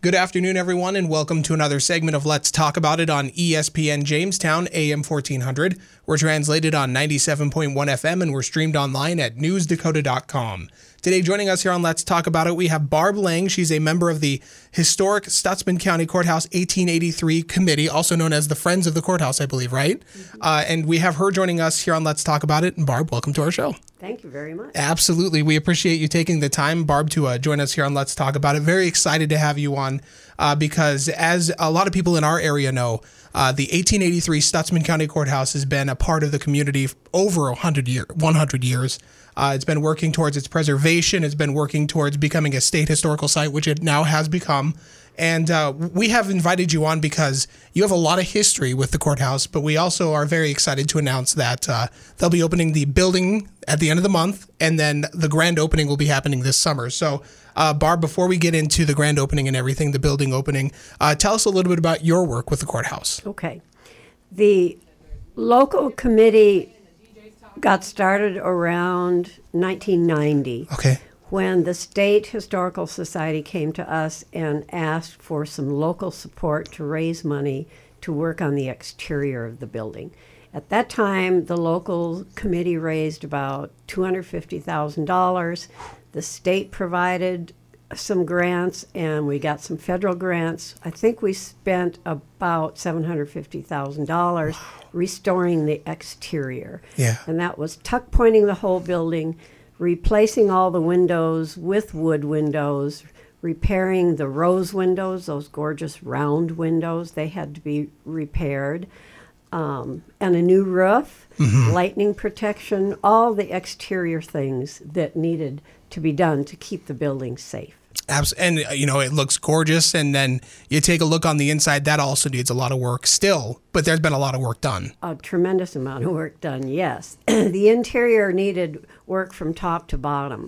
Good afternoon, everyone, and welcome to another segment of Let's Talk About It on ESPN Jamestown, AM 1400. We're translated on 97.1 FM, and we're streamed online at newsdakota.com. Today, joining us here on Let's Talk About It, we have Barb Lang. She's a member of the Historic Stutsman County Courthouse 1883 Committee, also known as the Friends of the Courthouse, I believe, right? And we have her joining us here on Let's Talk About It. And Barb, welcome to our show. Thank you very much. Absolutely. We appreciate you taking the time, Barb, to join us here on Let's Talk About It. Very excited to have you on because, as a lot of people in our area know, the 1883 Stutsman County Courthouse has been a part of the community over 100 years. It's been working towards its preservation. It's been working towards becoming a state historical site, which it now has become. And we have invited you on because you have a lot of history with the courthouse, but we also are very excited to announce that they'll be opening the building at the end of the month, and then the grand opening will be happening this summer. So, Barb, before we get into the grand opening and everything, the building opening, tell us a little bit about your work with the courthouse. Okay. The local committee got started around 1990. Okay. When the State Historical Society came to us and asked for some local support to raise money to work on the exterior of the building. At that time, the local committee raised about $250,000. The state provided some grants, and we got some federal grants. I think we spent about $750,000 restoring the exterior. Yeah. And that was tuck pointing the whole building, replacing all the windows with wood windows, repairing the rose windows, those gorgeous round windows. They had to be repaired. And a new roof, lightning protection, all the exterior things that needed to be done to keep the building safe. And, it looks gorgeous. And then you take a look on the inside. That also needs a lot of work still. But there's been a lot of work done. A tremendous amount of work done, yes. The interior needed work from top to bottom.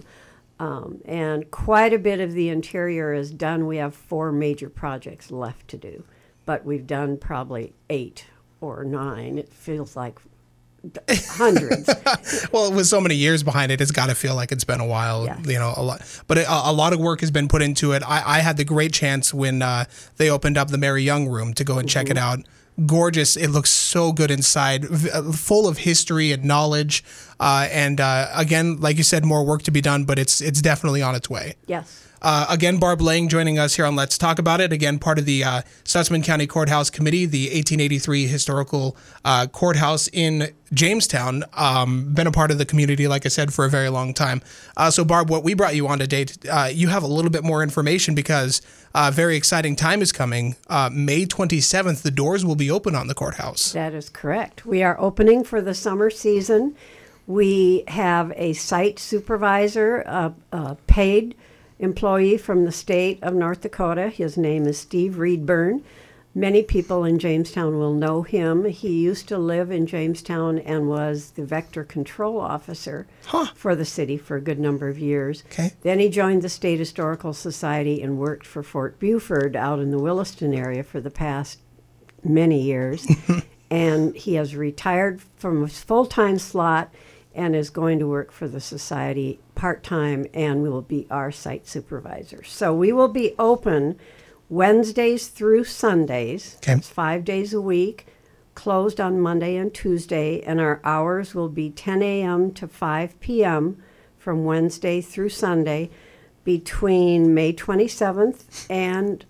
And quite a bit of the interior is done. We have 4 major projects left to do. But we've done probably 8 or 9. It feels like hundreds. Well, with so many years behind it, it's got to feel like it's been a while, yes. A lot. But a lot of work has been put into it. I had the great chance when they opened up the Mary Young room to go and check it out. Gorgeous. It looks so good inside, full of history and knowledge. And again, like you said, more work to be done, but it's definitely on its way. Yes. Again, Barb Lang joining us here on Let's Talk About It. Again, part of the Stutsman County Courthouse Committee, the 1883 Historical Courthouse in Jamestown. Been a part of the community, like I said, for a very long time. So, Barb, what we brought you on today, you have a little bit more information because a very exciting time is coming. May 27th, the doors will be open on the courthouse. That is correct. We are opening for the summer season. We have a site supervisor, a paid employee from the state of North Dakota. His name is Steve Reedburn. Many people in Jamestown will know him. He used to live in Jamestown and was the vector control officer for the city for a good number of years. Okay. Then he joined the State Historical Society and worked for Fort Buford out in the Williston area for the past many years. And he has retired from his full-time slot and is going to work for the society part-time and will be our site supervisor. So we will be open Wednesdays through Sundays. Okay. It's 5 days a week, closed on Monday and Tuesday, and our hours will be 10 a.m. to 5 p.m. from Wednesday through Sunday between May 27th and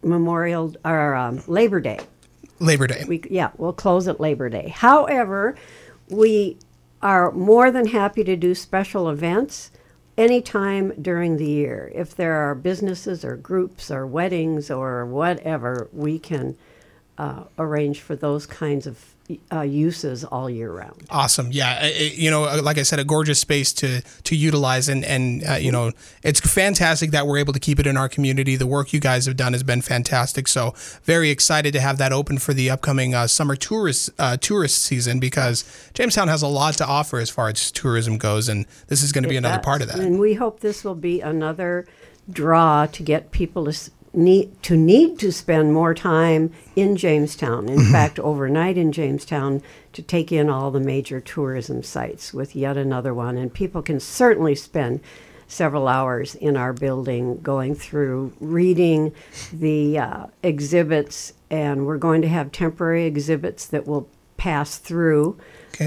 Labor Day. Labor Day. We'll close at Labor Day. However, we are more than happy to do special events anytime during the year. If there are businesses or groups or weddings or whatever, we can arrange for those kinds of uses all year round. Awesome. Yeah. Like I said, a gorgeous space to utilize and it's fantastic that we're able to keep it in our community. The work you guys have done has been fantastic. So very excited to have that open for the upcoming summer tourist season because Jamestown has a lot to offer as far as tourism goes. And this is going to be another part of that. And we hope this will be another draw to get people to need to spend more time in Jamestown. In fact, overnight in Jamestown to take in all the major tourism sites with yet another one. And people can certainly spend several hours in our building going through reading the exhibits, and we're going to have temporary exhibits that will pass through Okay.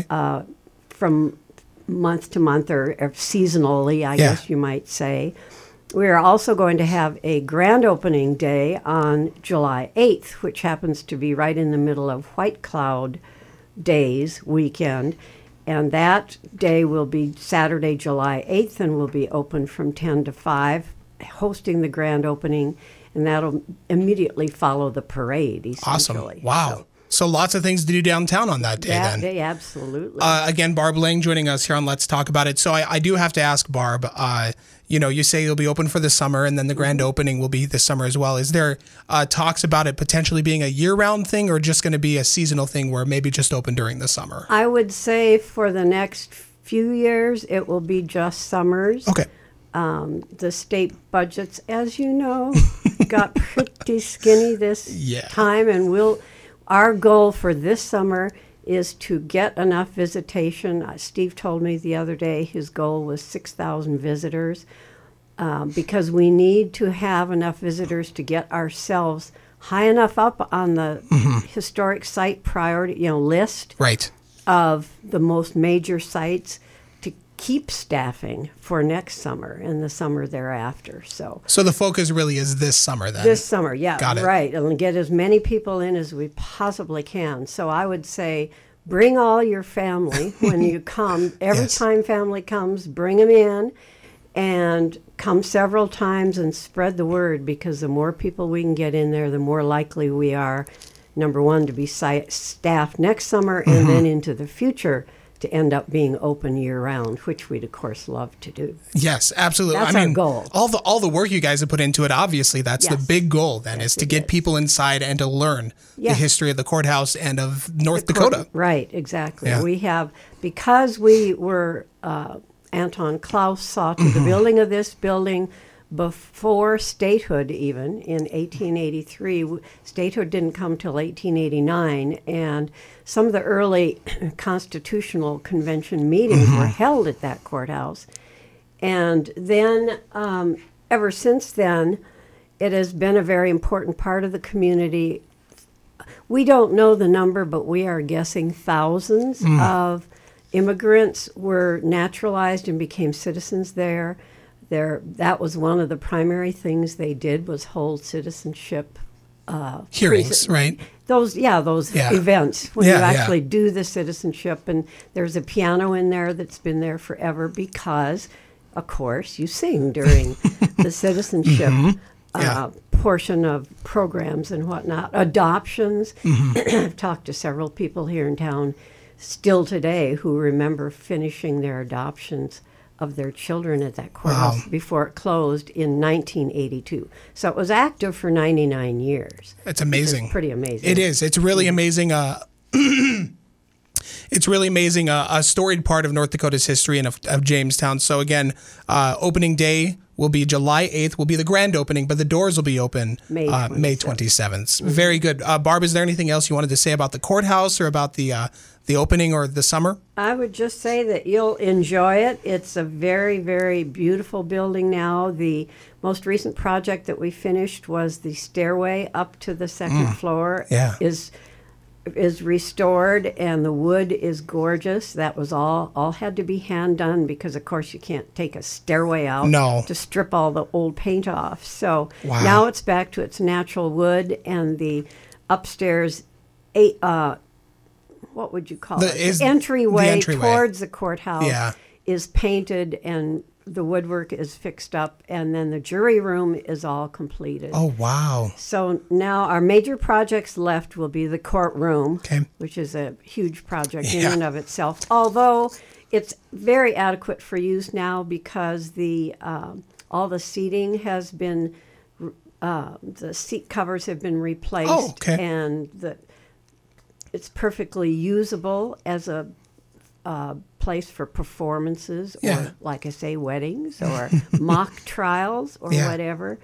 from month to month or seasonally, I guess you might say. We are also going to have a grand opening day on July 8th, which happens to be right in the middle of White Cloud Days weekend. And that day will be Saturday, July 8th, and will be open from 10 to 5, hosting the grand opening. And that'll immediately follow the parade, essentially. Awesome. Wow. So lots of things to do downtown on that day That then. day, absolutely. Again, Barb Lang joining us here on Let's Talk About It. So I do have to ask Barb, you say you'll be open for the summer and then the grand opening will be this summer as well. Is there talks about it potentially being a year-round thing or just going to be a seasonal thing where maybe just open during the summer? I would say for the next few years, it will be just summers. Okay. The state budgets, as you know, got pretty skinny this time, and our goal for this summer is to get enough visitation. Steve told me the other day his goal was 6,000 visitors because we need to have enough visitors to get ourselves high enough up on the historic site priority list Right. of the most major sites to keep staffing for next summer and the summer thereafter. So the focus really is this summer then? this summer, yeah, Got it. right, and get as many people in as we possibly can. So I would say bring all your family when you come. Every Yes. time family comes, bring them in and come several times and spread the word, because the more people we can get in there, the more likely we are, number one, to be staffed next summer and then into the future to end up being open year-round, which we'd, of course, love to do. Yes, absolutely. That's our goal. All the work you guys have put into it, obviously, that's the Yes. big goal then, Yes, is to it get is. people inside and to learn the Yes. history of the courthouse and of North Dakota. Right, exactly. Yeah. We have, because we were, Anton Klaus saw to the building of this building before statehood even, in 1883. Statehood didn't come till 1889, and some of the early Constitutional Convention meetings were held at that courthouse. And then, ever since then, it has been a very important part of the community. We don't know the number, but we are guessing thousands of immigrants were naturalized and became citizens there. That was one of the primary things they did, was hold citizenship Hearings, right? Those events when Yeah, you yeah. actually do the citizenship. And there's a piano in there that's been there forever because, of course, you sing during the citizenship Yeah. portion of programs and whatnot. Adoptions. I've talked to several people here in town still today who remember finishing their adoptions of their children at that courthouse before it closed in 1982. So it was active for 99 years. It's amazing. It's pretty amazing. It is. It's really amazing. It's really amazing. A storied part of North Dakota's history and of Jamestown. So again, opening day will be July 8th. Will be the grand opening, but the doors will be open May May 27th. Very good. Barb, is there anything else you wanted to say about the courthouse or about the opening or the summer? I would just say that you'll enjoy it. It's a very, very beautiful building now. The most recent project that we finished was the stairway up to the second floor. Yeah. Is restored, and the wood is gorgeous. That was all had to be hand done because, of course, you can't take a stairway out to strip all the old paint off. So now it's back to its natural wood, and the upstairs, what would you call it? The entryway towards the courthouse is painted, and the woodwork is fixed up, and then the jury room is all completed. Oh, wow. So now our major projects left will be the courtroom, which is a huge project in and of itself, although it's very adequate for use now because all the seating has been, the seat covers have been replaced, and it's perfectly usable as a place for performances or, like I say, weddings or mock trials or whatever.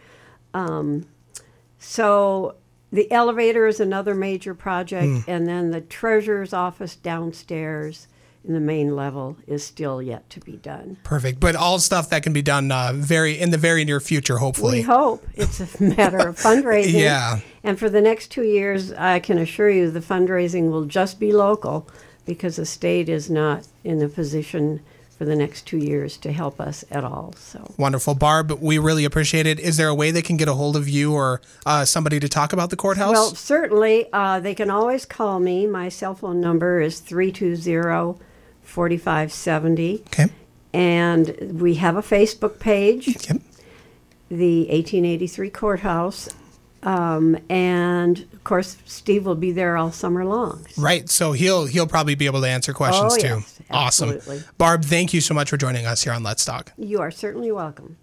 So the elevator is another major project, and then the treasurer's office downstairs in the main level is still yet to be done. Perfect. But all stuff that can be done in the very near future, hopefully. We hope. It's a matter of fundraising. Yeah. And for the next 2 years, I can assure you the fundraising will just be local because the state is not in a position for the next 2 years to help us at all. So wonderful. Barb, we really appreciate it. Is there a way they can get a hold of you or somebody to talk about the courthouse? Well, certainly. They can always call me. My cell phone number is 320-4570. Okay. And we have a Facebook page, Yep. the 1883 Courthouse. And of course, Steve will be there all summer long. Right. So he'll probably be able to answer questions too. Yes, absolutely. Awesome. Barb, thank you so much for joining us here on Let's Talk. You are certainly welcome.